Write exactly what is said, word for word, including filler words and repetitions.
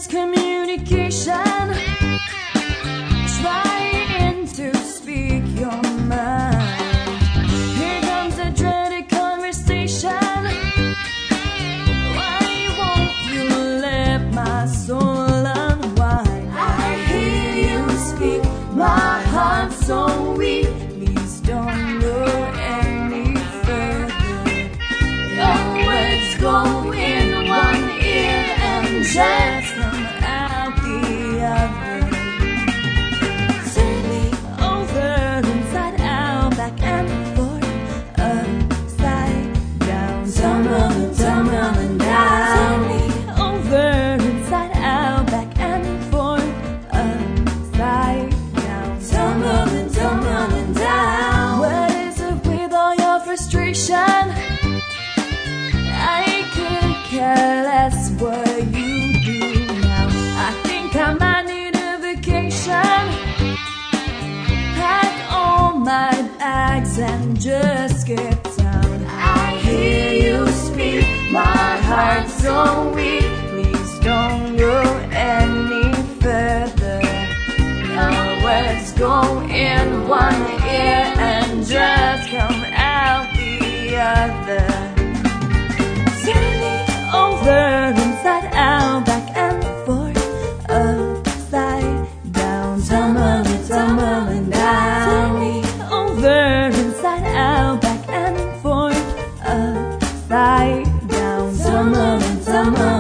miscommunication, trying to speak your mind. Here comes a dreaded conversation. Why won't you let my soul unwind? I hear you speak, my heart's so weak. Please don't go any further. Your words go in one ear and just come out the other. Turn me over, inside out, back and forth, upside down, tumbling, tumbling down. Turn me over, inside out, back and forth, upside down, tumbling, tumbling down. What is it with all your frustration? I could care less what you do now. I think I might need a vacation. Pack all my bags and just get down. I hear you speak, my heart's so weak. Please don't go any further. Your words go in one ear and just come out the other. Turn me over, inside out, back and forth, upside down, tumbling, tumbling down. Turn me over, inside out, back and forth, upside down, tumbling, tumbling